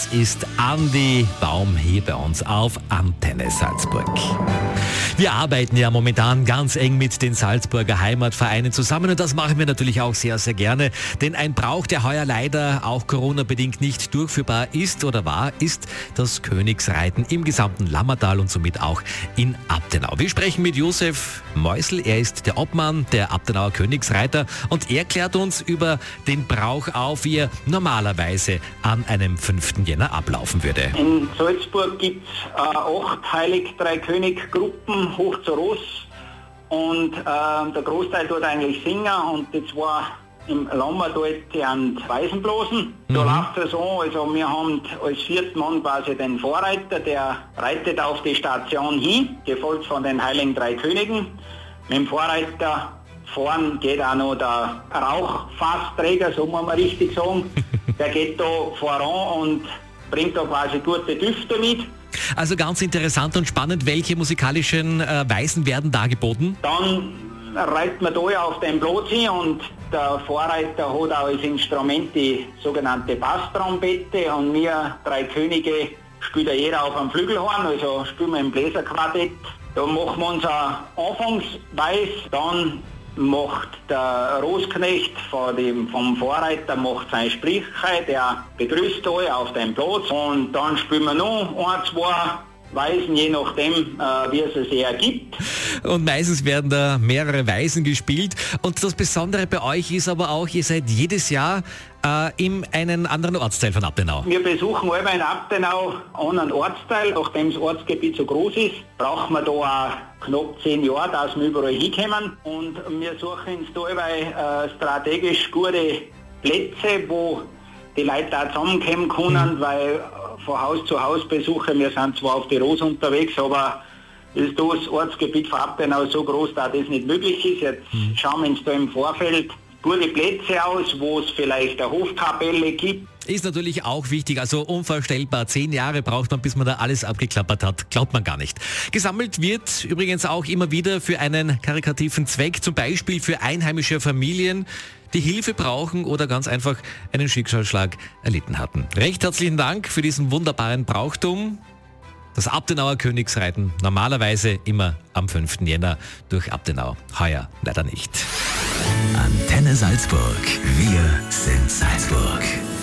Das ist Andi Baum hier bei uns auf Antenne Salzburg. Wir arbeiten ja momentan ganz eng mit den Salzburger Heimatvereinen zusammen und das machen wir natürlich auch sehr, sehr gerne. Denn ein Brauch, der heuer leider auch Corona-bedingt nicht durchführbar ist oder war, ist das Königsreiten im gesamten Lammertal und somit auch in Abtenau. Wir sprechen mit Josef Meusel, er ist der Obmann der Abtenauer Königsreiter und er klärt uns über den Brauch auf, wie er normalerweise an einem 5. Jänner ablaufen würde. In Salzburg gibt es 8 Heilig-Drei-König-Gruppen hoch zu Ross und der Großteil tut eigentlich singen und die zwei im Lammertal die an Weisenblasen. Da läuft es so, also wir haben als 4. Mann quasi den Vorreiter, der reitet auf die Station hin, gefolgt von den Heiligen Drei Königen. Mit dem Vorreiter vorn geht auch noch der Rauchfassträger, so muss man richtig sagen. Der geht da voran und bringt da quasi gute Düfte mit. Also ganz interessant und spannend, welche musikalischen Weisen werden dargeboten? Dann reitet man da auf den Platz hin und der Vorreiter hat auch als Instrument die sogenannte Basstrompete und wir 3 Könige spielt ja jeder auf einem Flügelhorn, also spielen wir im Bläserquartett. Da machen wir unser Anfangsweis, dann macht der Rosknecht vom Vorreiter macht seine Sprichkeit, der begrüßt alle auf dem Platz und dann spielen wir noch 1, 2 Weisen, je nachdem, wie es sich ergibt. Und meistens werden da mehrere Weisen gespielt. Und das Besondere bei euch ist aber auch, ihr seid jedes Jahr in einen anderen Ortsteil von Abtenau. Wir besuchen immer in Abtenau einen Ortsteil, nachdem das Ortsgebiet so groß ist, brauchen wir da auch knapp 10 Jahre, dass wir überall hinkommen. Und wir suchen uns da immer strategisch gute Plätze, wo die Leute auch zusammenkommen können, weil von Haus zu Haus besuchen, wir sind zwar auf die Ros unterwegs, aber ist das Ortsgebiet von Abtenau so groß, dass das nicht möglich ist. Jetzt schauen wir uns da im Vorfeld gute Plätze aus, wo es vielleicht eine Hofkapelle gibt. Ist natürlich auch wichtig, also unvorstellbar. 10 Jahre braucht man, bis man da alles abgeklappert hat. Glaubt man gar nicht. Gesammelt wird übrigens auch immer wieder für einen karitativen Zweck, zum Beispiel für einheimische Familien, die Hilfe brauchen oder ganz einfach einen Schicksalsschlag erlitten hatten. Recht herzlichen Dank für diesen wunderbaren Brauchtum. Das Abtenauer Königsreiten, normalerweise immer am 5. Jänner durch Abtenau. Heuer leider nicht. Antenne Salzburg. Wir sind Salzburg.